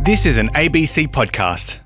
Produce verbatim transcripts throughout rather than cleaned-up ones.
This is an A B C podcast.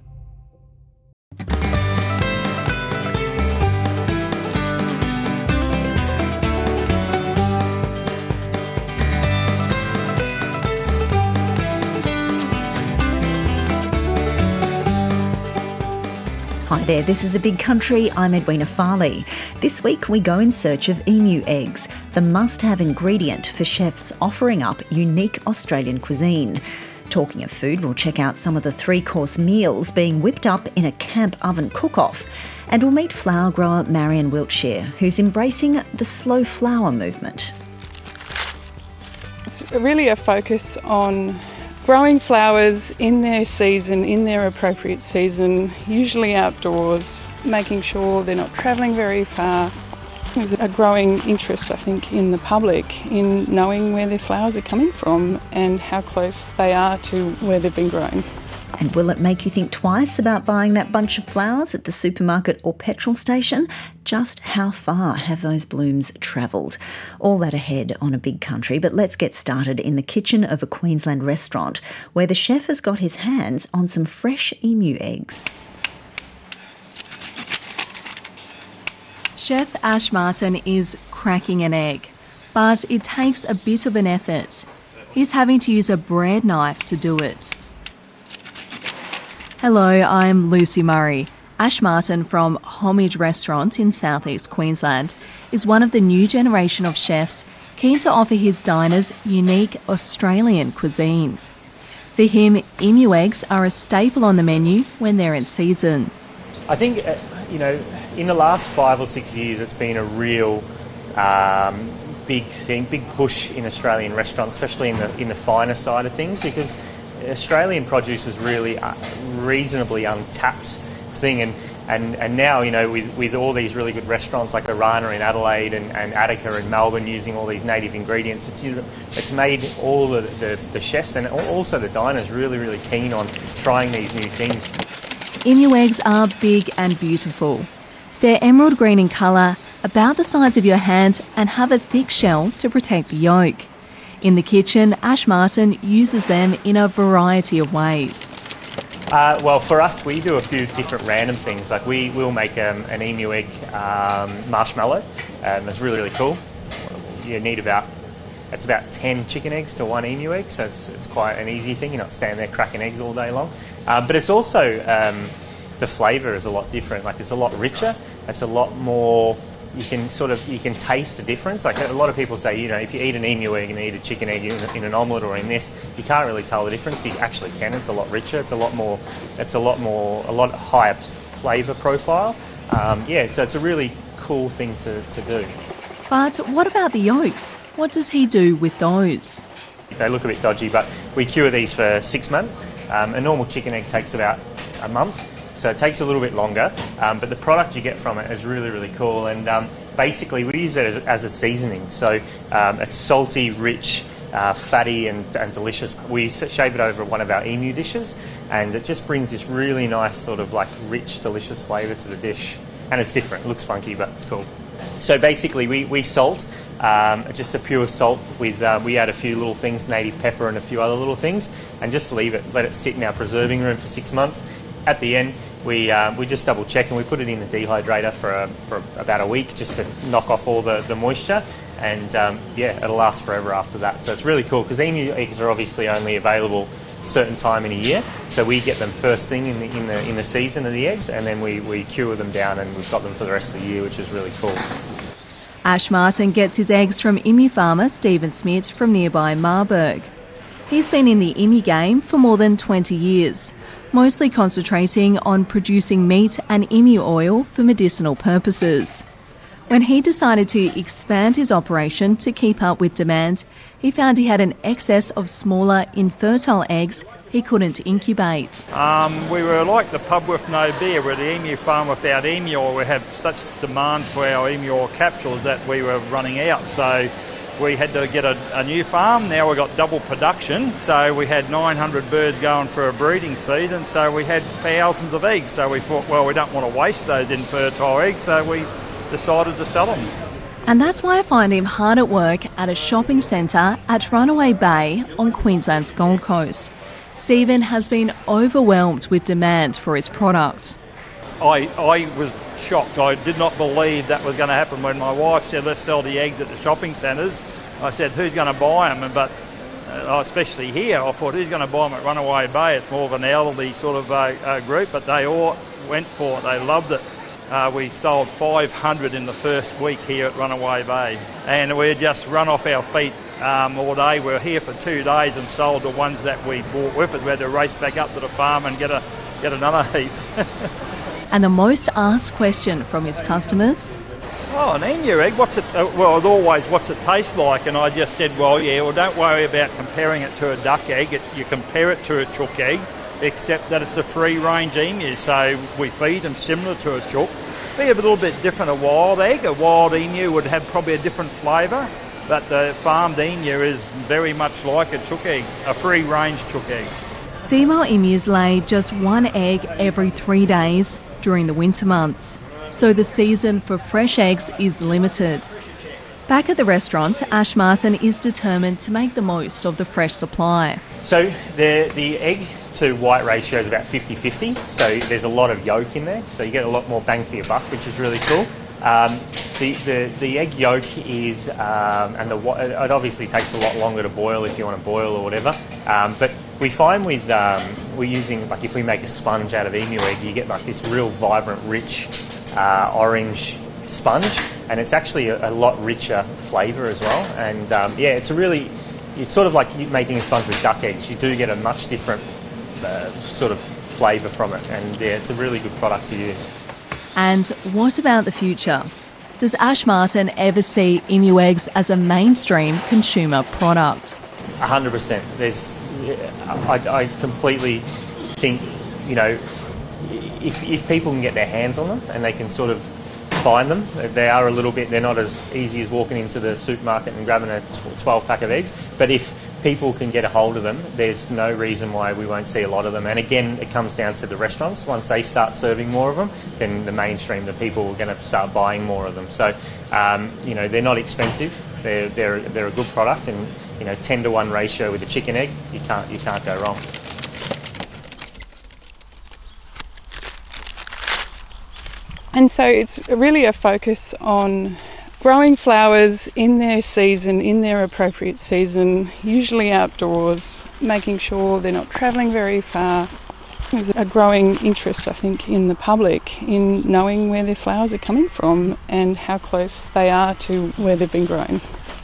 Hi there, this is A Big Country. I'm Edwina Farley. This week we go in search of emu eggs, the must-have ingredient for chefs offering up unique Australian cuisine. Talking of food, we'll check out some of the three-course meals being whipped up in a camp oven cook-off. And we'll meet flower grower Marion Wiltshire, who's embracing the slow flower movement. It's really a focus on growing flowers in their season, in their appropriate season, usually outdoors, making sure they're not travelling very far. There's a growing interest, I think, in the public in knowing where their flowers are coming from and how close they are to where they've been grown. And will it make you think twice about buying that bunch of flowers at the supermarket or petrol station? Just how far have those blooms travelled? All that ahead on A Big Country, but let's get started in the kitchen of a Queensland restaurant where the chef has got his hands on some fresh emu eggs. Chef Ash Martin is cracking an egg, but it takes a bit of an effort. He's having to use a bread knife to do it. Hello, I'm Lucy Murray. Ash Martin from Homage Restaurant in southeast Queensland is one of the new generation of chefs keen to offer his diners unique Australian cuisine. For him, emu eggs are a staple on the menu when they're in season. I think, uh, you know, in the last five or six years it's been a real um, big thing, big push in Australian restaurants, especially in the in the finer side of things, because Australian produce is really a reasonably untapped thing, and, and, and now, you know, with, with all these really good restaurants like Arana in Adelaide and, and Attica in Melbourne using all these native ingredients, it's you know, it's made all the, the, the chefs and also the diners really, really keen on trying these new things. Emu eggs are big and beautiful. They're emerald green in colour, about the size of your hand, and have a thick shell to protect the yolk. In the kitchen, Ash Martin uses them in a variety of ways. Uh, well, for us, we do a few different random things. Like we will make um, an emu egg um, marshmallow. Um, it's really, really cool. You need about, it's about ten chicken eggs to one emu egg, so it's, it's quite an easy thing. You're not standing there cracking eggs all day long. Uh, but it's also, um, the flavour is a lot different. Like it's a lot richer. It's a lot more, you can sort of, you can taste the difference. Like a lot of people say, you know, if you eat an emu egg and eat a chicken egg in, in an omelette or in this, you can't really tell the difference. You actually can. It's a lot richer. It's a lot more, it's a lot more, a lot higher flavour profile. Um, yeah, so it's a really cool thing to, to do. But what about the yolks? What does he do with those? They look a bit dodgy, but we cure these for six months. Um, a normal chicken egg takes about a month. So it takes a little bit longer, um, but the product you get from it is really, really cool. And um, basically we use it as, as a seasoning. So um, it's salty, rich, uh, fatty and, and delicious. We shave it over one of our emu dishes, and it just brings this really nice sort of like rich, delicious flavour to the dish. And it's different. It looks funky, but it's cool. So basically we, we salt, um, just a pure salt with, uh, we add a few little things, native pepper and a few other little things, and just leave it, let it sit in our preserving room for six months. At the end, we uh, we just double check and we put it in the dehydrator for, a, for about a week just to knock off all the, the moisture, and um, yeah, it'll last forever after that. So it's really cool because emu eggs are obviously only available a certain time in a year, so we get them first thing in the in the, in the season of the eggs, and then we, we cure them down and we've got them for the rest of the year, which is really cool. Ash Martin gets his eggs from emu farmer Stephen Smith from nearby Marburg. He's been in the emu game for more than twenty years, mostly concentrating on producing meat and emu oil for medicinal purposes. When he decided to expand his operation to keep up with demand, he found he had an excess of smaller, infertile eggs he couldn't incubate. Um, we were like the pub with no beer. We're the emu farm without emu oil. We have such demand for our emu oil capsules that we were running out. So we had to get a, a new farm. Now we've got double production, so we had nine hundred birds going for a breeding season, so we had thousands of eggs. So we thought, well, we don't want to waste those infertile eggs, so we decided to sell them. And that's why I find him hard at work at a shopping centre at Runaway Bay on Queensland's Gold Coast. Stephen has been overwhelmed with demand for his product. I, I was shocked. I did not believe that was going to happen when my wife said, let's sell the eggs at the shopping centres. I said, who's going to buy them? But uh, especially here, I thought, who's going to buy them at Runaway Bay? It's more of an elderly sort of uh, uh, group, but they all went for it. They loved it. Uh, we sold five hundred in the first week here at Runaway Bay, and we just run off our feet um, all day. We were here for two days and sold the ones that we bought with it. We had to race back up to the farm and get a get another heap. And the most asked question from his customers? Oh, an emu egg, what's it, uh, well, as always, what's it taste like? And I just said, well, yeah, well, don't worry about comparing it to a duck egg. It, you compare it to a chook egg, except that it's a free-range emu, so we feed them similar to a chook. Be a little bit different, a wild egg. A wild emu would have probably a different flavour, but the farmed emu is very much like a chook egg, a free-range chook egg. Female emus lay just one egg every three days during the winter months, so the season for fresh eggs is limited. Back at the restaurant, Ash Martin is determined to make the most of the fresh supply. So the, the egg to white ratio is about fifty fifty, so there's a lot of yolk in there, so you get a lot more bang for your buck, which is really cool. Um, the, the, the egg yolk is, um, and the, it obviously takes a lot longer to boil if you want to boil or whatever, um, but we find with, um, we're using, like if we make a sponge out of emu egg, you get like this real vibrant, rich uh, orange sponge, and it's actually a, a lot richer flavour as well, and um, yeah, it's a really, it's sort of like making a sponge with duck eggs. You do get a much different uh, sort of flavour from it, and yeah, it's a really good product to use. And what about the future? Does Ash Martin ever see emu eggs as a mainstream consumer product? one hundred percent. There's, I, I completely think, you know, if, if people can get their hands on them and they can sort of find them, they are a little bit, they're not as easy as walking into the supermarket and grabbing a twelve pack of eggs, but if people can get a hold of them, there's no reason why we won't see a lot of them. And again, it comes down to the restaurants. Once they start serving more of them, then the mainstream, the people are going to start buying more of them. So, um, you know, they're not expensive. They're, they're, they're a good product, and, you know, ten to one ratio with a chicken egg, you can't, you can't go wrong. And so it's really a focus on growing flowers in their season, in their appropriate season, usually outdoors, making sure they're not travelling very far. There's a growing interest, I think, in the public in knowing where their flowers are coming from and how close they are to where they've been grown.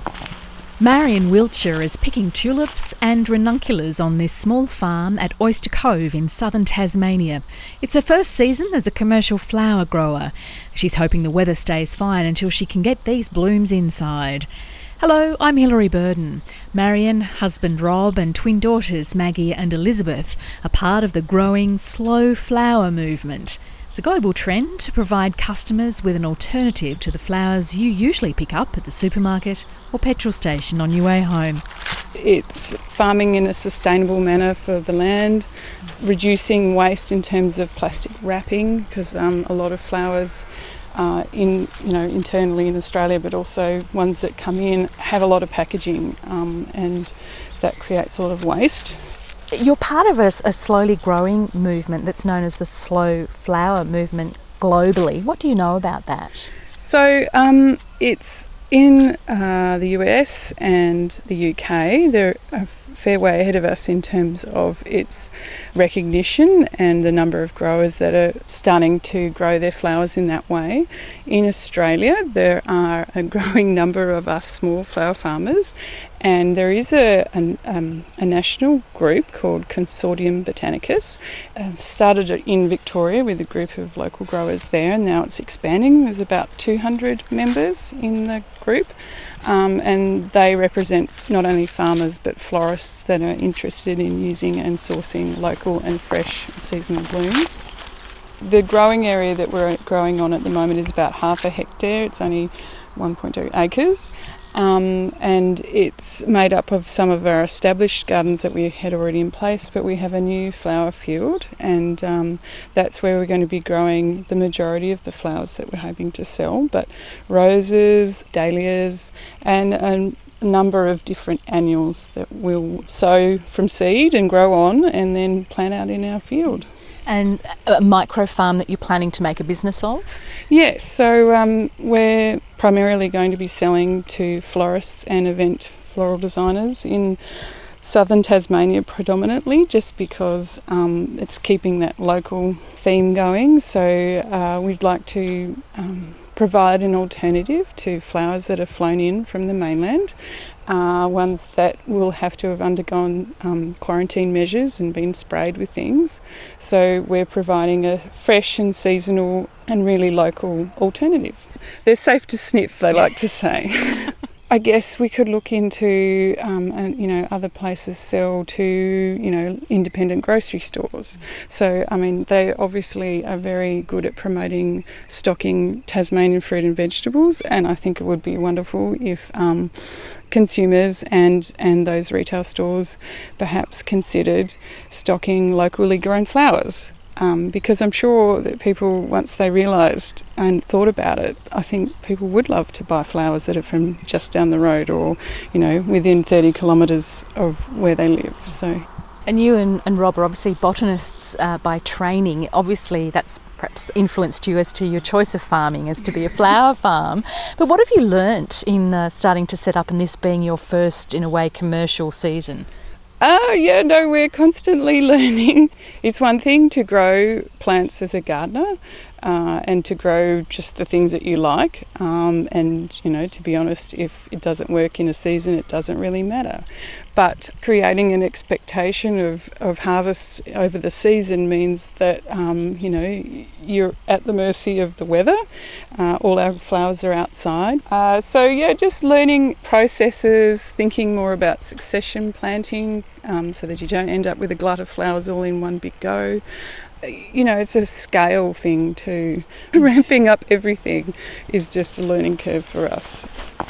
Marion Wiltshire is picking tulips and ranunculus on this small farm at Oyster Cove in southern Tasmania. It's her first season as a commercial flower grower. She's hoping the weather stays fine until she can get these blooms inside. Hello, I'm Hilary Burden. Marion, husband Rob and twin daughters Maggie and Elizabeth are part of the growing slow flower movement. It's a global trend to provide customers with an alternative to the flowers you usually pick up at the supermarket or petrol station on your way home. It's farming in a sustainable manner for the land, reducing waste in terms of plastic wrapping, because um, a lot of flowers uh, in you know internally in Australia, but also ones that come in, have a lot of packaging, um, and that creates a lot of waste. You're part of a, a slowly growing movement that's known as the slow flower movement globally. What do you know about that? So um, it's in uh, the U S and the U K. They're a fair way ahead of us in terms of its recognition and the number of growers that are starting to grow their flowers in that way. In Australia, there are a growing number of us small flower farmers, and there is a, an, um, a national group called Consortium Botanicus. Uh, started in Victoria with a group of local growers there, and now it's expanding. There's about two hundred members in the group, um, and they represent not only farmers but florists that are interested in using and sourcing local and fresh seasonal blooms. The growing area that we're growing on at the moment is about half a hectare. It's only one point two acres. Um, and it's made up of some of our established gardens that we had already in place, but we have a new flower field, and um, that's where we're going to be growing the majority of the flowers that we're hoping to sell. But roses, dahlias, and um, a number of different annuals that we'll sow from seed and grow on and then plant out in our field. And a micro farm that you're planning to make a business of? Yes, so um, we're primarily going to be selling to florists and event floral designers in southern Tasmania predominantly, just because um, it's keeping that local theme going. So uh, we'd like to um, provide an alternative to flowers that are flown in from the mainland, uh, ones that will have to have undergone um, quarantine measures and been sprayed with things. So we're providing a fresh and seasonal and really local alternative. They're safe to sniff, they like to say. I guess we could look into, um, and, you know, other places sell to, you know, independent grocery stores. So, I mean, they obviously are very good at promoting stocking Tasmanian fruit and vegetables, and I think it would be wonderful if um, consumers and, and those retail stores perhaps considered stocking locally grown flowers. Um, because I'm sure that people, once they realised and thought about it, I think people would love to buy flowers that are from just down the road or, you know, within thirty kilometres of where they live. So, And you and, and Rob are obviously botanists uh, by training. Obviously that's perhaps influenced you as to your choice of farming, as to be a flower farm. But what have you learnt in uh, starting to set up and this being your first, in a way, commercial season? Oh, yeah, no, we're constantly learning. It's one thing to grow plants as a gardener uh, and to grow just the things that you like. Um, and, you know, to be honest, if it doesn't work in a season, it doesn't really matter. But creating an expectation of, of harvests over the season means that, um, you know, you're at the mercy of the weather. Uh, all our flowers are outside. Uh, so, yeah, just learning processes, thinking more about succession planting um, so that you don't end up with a glut of flowers all in one big go. You know, it's a scale thing too. Ramping up everything is just a learning curve for us.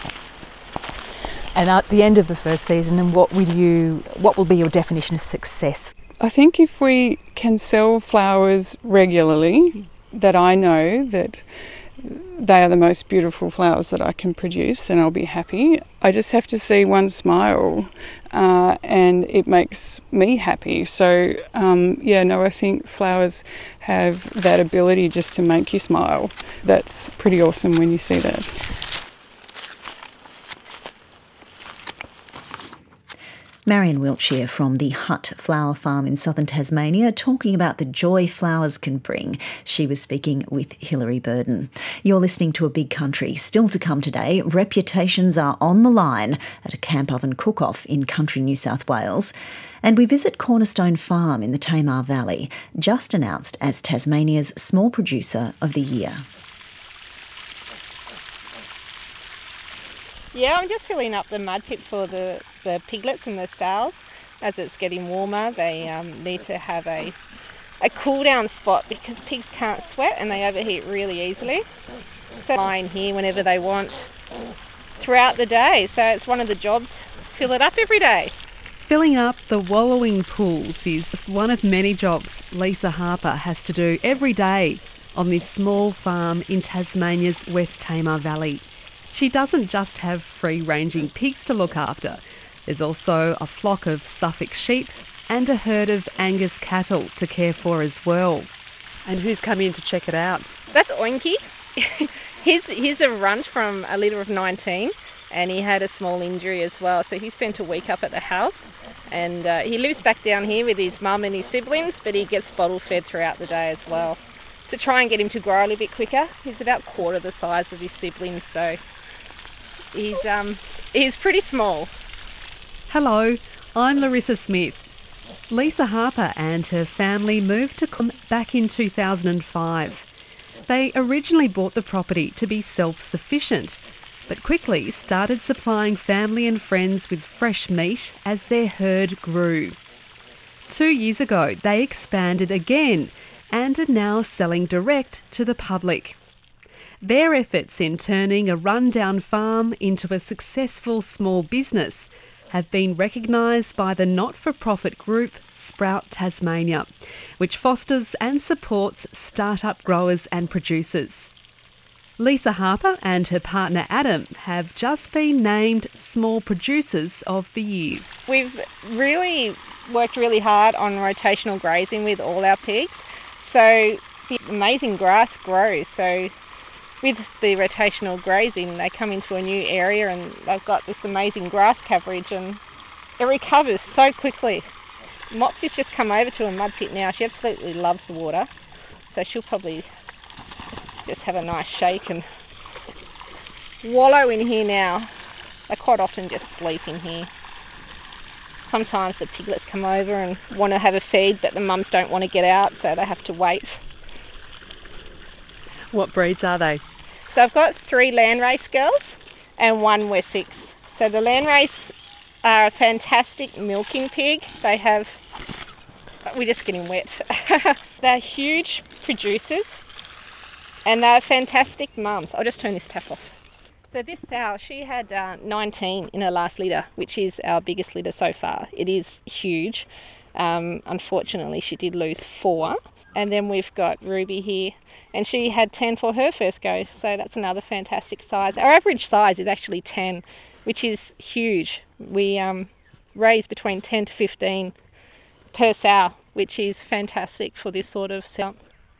And at the end of the first season, and what will you, what will be your definition of success? I think if we can sell flowers regularly, that I know that they are the most beautiful flowers that I can produce, then I'll be happy. I just have to see one smile uh, and it makes me happy. So, um, yeah, no, I think flowers have that ability just to make you smile. That's pretty awesome when you see that. Marion Wiltshire from the Hutt Flower Farm in southern Tasmania talking about the joy flowers can bring. She was speaking with Hilary Burden. You're listening to A Big Country. Still to come today, reputations are on the line at a camp oven cook-off in country New South Wales. And we visit Cornerstone Farm in the Tamar Valley, just announced as Tasmania's Small Producer of the Year. Yeah, I'm just filling up the mud pit for the, the piglets and the sows. As it's getting warmer, they um, need to have a, a cool down spot because pigs can't sweat and they overheat really easily. So lie in here whenever they want throughout the day. So it's one of the jobs, fill it up every day. Filling up the wallowing pools is one of many jobs Lisa Harper has to do every day on this small farm in Tasmania's West Tamar Valley. She doesn't just have free-ranging pigs to look after. There's also a flock of Suffolk sheep and a herd of Angus cattle to care for as well. And who's come in to check it out? That's Oinky. he's, he's a runt from a litter of nineteen and he had a small injury as well. So he spent a week up at the house and uh, he lives back down here with his mum and his siblings, but he gets bottle fed throughout the day as well to try and get him to grow a little bit quicker. He's about quarter the size of his siblings, so he's um he's pretty small. Hello, I'm Larissa Smith. Lisa Harper and her family moved to Con back in two thousand five. They originally bought the property to be self-sufficient, but quickly started supplying family and friends with fresh meat as their herd grew. Two years ago, they expanded again and are now selling direct to the public. Their efforts in turning a rundown farm into a successful small business have been recognised by the not-for-profit group Sprout Tasmania, which fosters and supports start-up growers and producers. Lisa Harper and her partner Adam have just been named Small Producers of the Year. We've really worked really hard on rotational grazing with all our pigs. So the amazing grass grows. So with the rotational grazing, they come into a new area and they've got this amazing grass coverage and it recovers so quickly. Mopsy's just come over to a mud pit now. She absolutely loves the water. So she'll probably just have a nice shake and wallow in here now. They quite often just sleep in here. Sometimes the piglets come over and want to have a feed, but the mums don't want to get out, so they have to wait. What breeds are they? So I've got three Landrace girls and one Wessex. So the Landrace are a fantastic milking pig. They have, we're just getting wet. They're huge producers. And they're fantastic mums. I'll just turn this tap off. So this sow, she had uh, nineteen in her last litter, which is our biggest litter so far. It is huge. Um, unfortunately, she did lose four. And then we've got Ruby here, and she had ten for her first go. So that's another fantastic size. Our average size is actually ten, which is huge. We um, raise between ten to fifteen per sow, which is fantastic for this sort of sow.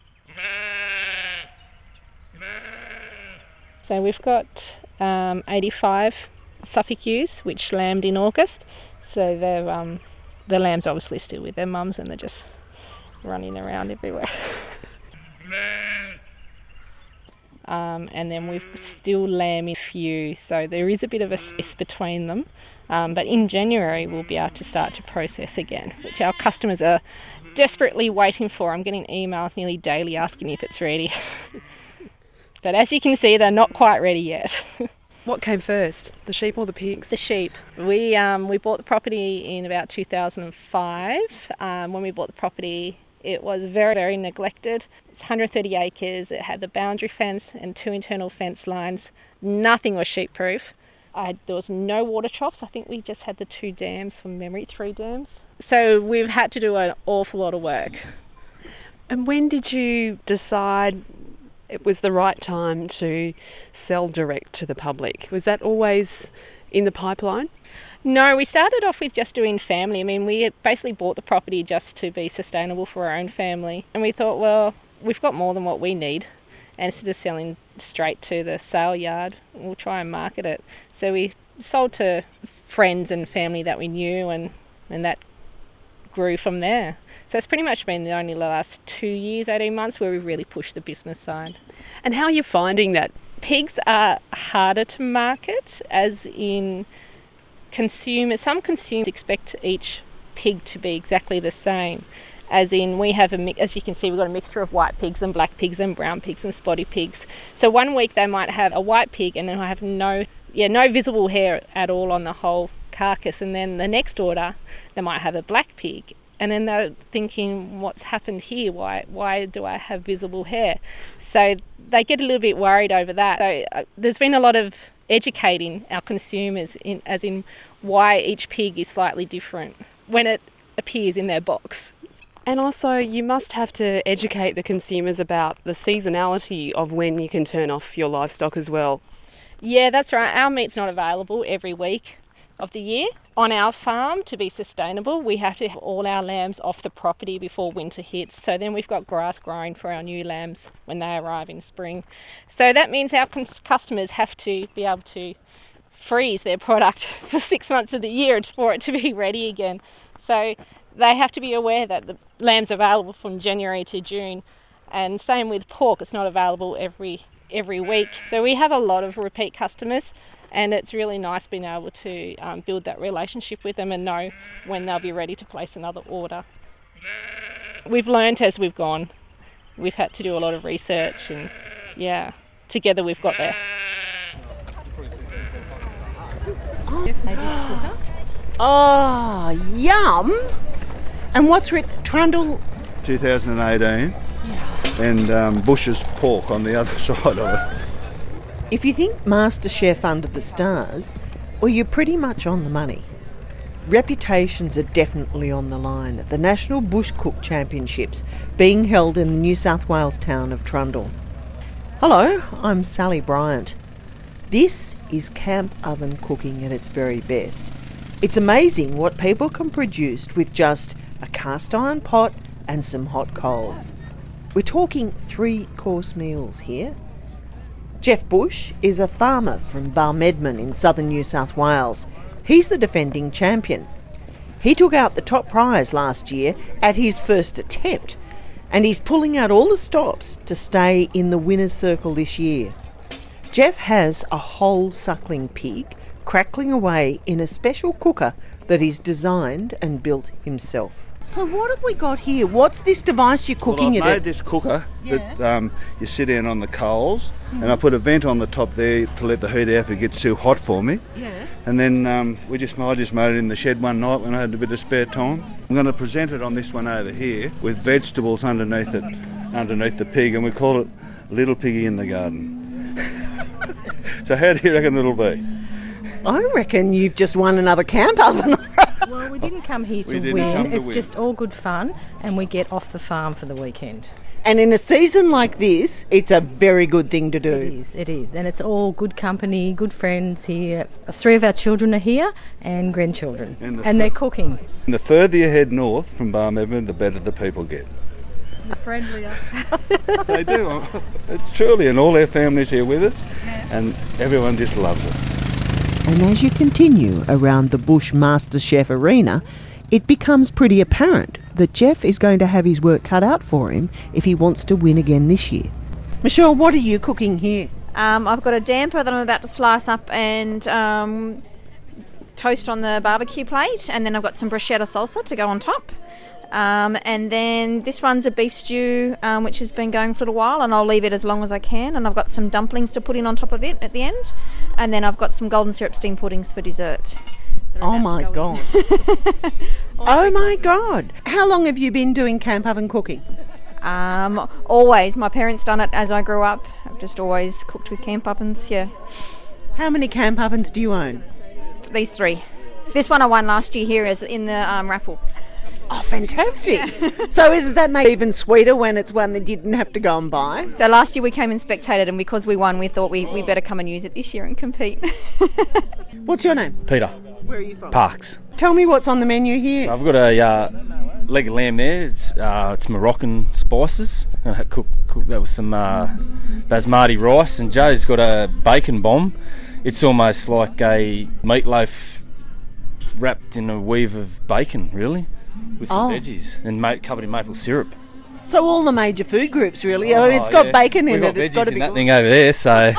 So we've got um, eighty-five Suffolk ewes, which lambed in August. So they're, um, the lambs are obviously still with their mums and they're just running around everywhere. um, and then we've still lambing few, so there is a bit of a space between them. Um, but in January we'll be able to start to process again, which our customers are desperately waiting for. I'm getting emails nearly daily asking if it's ready. But as you can see, they're not quite ready yet. What came first, the sheep or the pigs? The sheep. We um, we bought the property in about two thousand five. Um, when we bought the property, it was very, very neglected. It's one hundred thirty acres. It had the boundary fence and two internal fence lines. Nothing was sheep-proof. I had, there was no water troughs. I think we just had the two dams from memory, three dams. So we've had to do an awful lot of work. And when did you decide it was the right time to sell direct to the public? Was that always in the pipeline? No, we started off with just doing family. I mean, we basically bought the property just to be sustainable for our own family. And we thought, well, we've got more than what we need. And instead of selling straight to the sale yard, we'll try and market it. So we sold to friends and family that we knew, and, and that grew from there. So it's pretty much been the only last two years, eighteen months, where we really pushed the business side. And how are you finding that? Pigs are harder to market, as in consumers. Some consumers expect each pig to be exactly the same. As in, we have a mix, as you can see, we've got a mixture of white pigs and black pigs and brown pigs and spotty pigs. So one week they might have a white pig and then I have no, yeah, no visible hair at all on the whole carcass. And then the next order, they might have a black pig. And then they're thinking, what's happened here? Why why do I have visible hair? So they get a little bit worried over that. So uh, there's been a lot of educating our consumers, in, as in why each pig is slightly different when it appears in their box. And also, you must have to educate the consumers about the seasonality of when you can turn off your livestock as well. Yeah, that's right. Our meat's not available every week of the year. On our farm, to be sustainable, we have to have all our lambs off the property before winter hits. So then we've got grass growing for our new lambs when they arrive in spring. So that means our customers have to be able to freeze their product for six months of the year for it to be ready again. So they have to be aware that the lamb's available from January to June. And same with pork, it's not available every every week. So we have a lot of repeat customers, and it's really nice being able to um, build that relationship with them and know when they'll be ready to place another order. We've learnt as we've gone. We've had to do a lot of research, and yeah, together we've got there. Oh, yum! And what's written? Trundle? twenty eighteen. Yeah. And um, Bush's pork on the other side of it. If you think MasterChef under the stars, well, you're pretty much on the money. Reputations are definitely on the line at the National Bush Cook Championships being held in the New South Wales town of Trundle. Hello, I'm Sally Bryant. This is camp oven cooking at its very best. It's amazing what people can produce with just a cast iron pot and some hot coals. We're talking three-course meals here. Jeff Bush is a farmer from Balmedman in southern New South Wales. He's the defending champion. He took out the top prize last year at his first attempt, and he's pulling out all the stops to stay in the winner's circle this year. Jeff has a whole suckling pig crackling away in a special cooker that he's designed and built himself. So what have we got here? What's this device you're cooking well, I've it made at? this cooker Yeah. that um, you sit in on the coals, mm. and I put a vent on the top there to let the heat out if it gets too hot for me. Yeah. And then um, we just I just made it in the shed one night when I had a bit of spare time. I'm going to present it on this one over here with vegetables underneath it, underneath the pig, and we call it Little Piggy in the Garden. So how do you reckon it'll be? I reckon you've just won another camp oven. Well, we didn't come here to We didn't win. come to It's win. just all good fun, and we get off the farm for the weekend. And in a season like this, it's a very good thing to do. It is, it is. And it's all good company, good friends here. Three of our children are here and grandchildren. And And, the fr- they're cooking. And the further you head north from Balmedman, the better the people get. The friendlier. They do. It's truly, and all our families here with us, and everyone just loves it. And as you continue around the Bush MasterChef arena, it becomes pretty apparent that Jeff is going to have his work cut out for him if he wants to win again this year. Michelle, what are you cooking here? Um, I've got a damper that I'm about to slice up and um, toast on the barbecue plate, and then I've got some bruschetta salsa to go on top. Um, and then this one's a beef stew, um, which has been going for a little while, and I'll leave it as long as I can. And I've got some dumplings to put in on top of it at the end. And then I've got some golden syrup steamed puddings for dessert. Oh my God. Oh my God. How long have you been doing camp oven cooking? Um, always. My parents done it as I grew up. I've just always cooked with camp ovens, yeah. How many camp ovens do you own? These three. This one I won last year here is in the um, raffle. Oh, fantastic. So does that make it even sweeter when it's one that you didn't have to go and buy? So last year we came and spectated, and because we won, we thought we, we better come and use it this year and compete. What's your name? Peter. Where are you from? Parks. Tell me what's on the menu here. So I've got a uh, leg of lamb there. It's uh, it's Moroccan spices. I'm gonna cook cook that with some uh, basmati rice, and Joe's got a bacon bomb. It's almost like a meatloaf wrapped in a weave of bacon, really, with some Oh. veggies and ma- covered in maple syrup. So all the major food groups, really. I mean, it's got yeah. bacon in We've got it. It's veggies got to in be that good. thing over there. So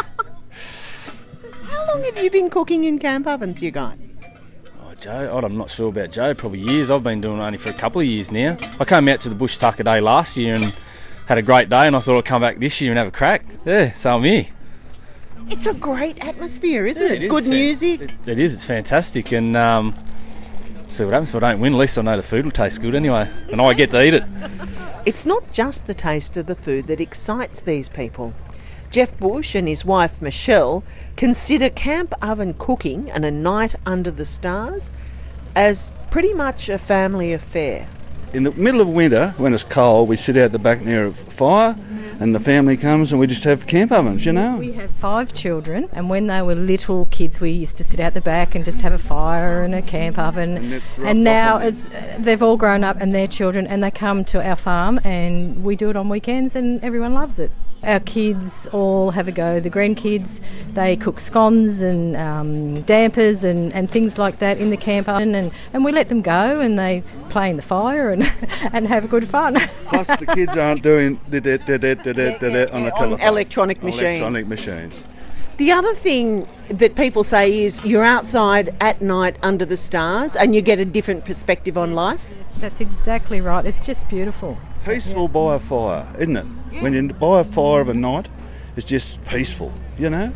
How long have you been cooking in camp ovens, you guys? oh, Joe, I'm not sure about Joe. Probably years. I've been doing it only for a couple of years now. I came out to the Bush Tucker Day last year and had a great day, and I thought I'd come back this year and have a crack. Yeah, so I'm here. It's a great atmosphere, isn't Yeah, it? it is. Good It's fan- music. It, it is. It's fantastic, and um, see what happens if I don't win. At least I know the food will taste good anyway, and I get to eat it. It's not just the taste of the food that excites these people. Jeff Bush and his wife Michelle consider camp oven cooking and a night under the stars as pretty much a family affair. In the middle of winter, when it's cold, we sit out the back near a fire, and the family comes and we just have camp ovens, you know. We have five children, and when they were little kids, we used to sit out the back and just have a fire and a camp oven. And it's And, rocked now off on it's, uh, they've all grown up and they're children, and they come to our farm, and we do it on weekends, and everyone loves it. Our kids all have a go. The grandkids, they cook scones and um, dampers and, and things like that in the camp oven, and, and we let them go and they play in the fire and and have good fun. Plus the kids aren't doing da da da da da da da on the on telephone. electronic machines. Electronic machines. The other thing that people say is you're outside at night under the stars and you get a different perspective on life. That's exactly right. It's just beautiful. Peaceful by a fire, isn't it? When you're by a fire of a night, it's just peaceful, you know?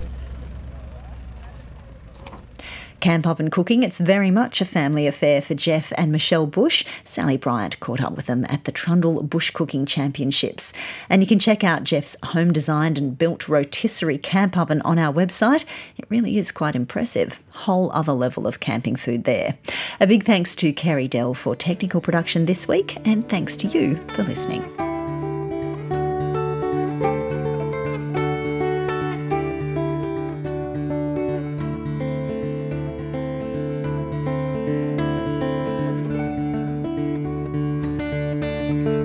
Camp oven cooking, it's very much a family affair for Jeff and Michelle Bush. Sally Bryant caught up with them at the Trundle Bush Cooking Championships. And you can check out Jeff's home-designed and built rotisserie camp oven on our website. It really is quite impressive. Whole other level of camping food there. A big thanks to Kerry Dell for technical production this week, and thanks to you for listening. Bye.